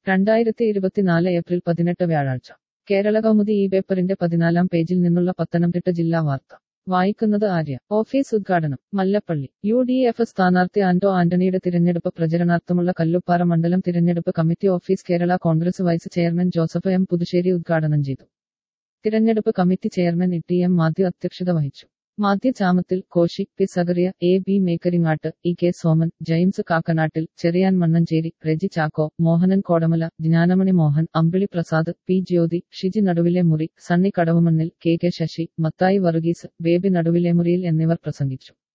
2024 April 18 വ്യാഴാഴ്ച കേരള കൗമുദി ഈ പേപ്പറിന്റെ 14-ാം പേജിൽ നിന്നുള്ള പത്തനംതിട്ട ജില്ലാ വാർത്ത വായിക്കുന്നത് ആര്യ. ഓഫീസ് ഉദ്ഘാടനം മല്ലപ്പള്ളി. UDF സ്ഥാനാർത്ഥി ആന്റോ ആന്റണിയുടെ തിരഞ്ഞെടുപ്പ് പ്രചരണാർത്ഥമുള്ള കല്ലുപ്പാറ മണ്ഡലം തിരഞ്ഞെടുപ്പ് committee office Kerala Congress vice chairman Joseph M. Puthussery ഉദ്ഘാടനം ചെയ്തു. തിരഞ്ഞെടുപ്പ് committee chairman T. M. Mathew അധ്യക്ഷത വഹിച്ചു. Mathew Chamathil, Koshy, P. Zacharia, A.B. Mekkaringattu, E.K. Soman, James Kakkanattil, Cherian Mannancheri, Reji Chacko, Mohanan Kodamala, Jnanamani Mohan, Ambili Prasad, P. Jyothi, Shiji Naduvile Muri, Sunny Kadavumannil, K. Sasi, Mathai Varghese, Baby Naduvile Muriyil എന്നിവർ പ്രസംഗിച്ചു.